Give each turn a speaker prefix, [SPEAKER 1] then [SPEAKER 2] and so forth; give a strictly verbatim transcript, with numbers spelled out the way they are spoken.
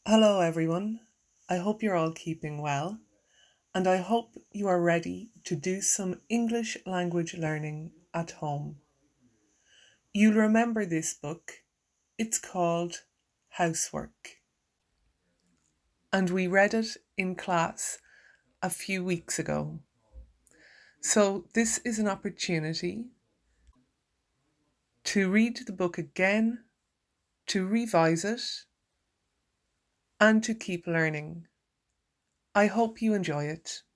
[SPEAKER 1] Hello, everyone. I hope you're all keeping well, and I hope you are ready to do some English language learning at home. You'll remember this book. It's called Housework, and we read it in class a few weeks ago. So, this is an opportunity to read the book again, to revise it, and to keep learning. I hope you enjoy it.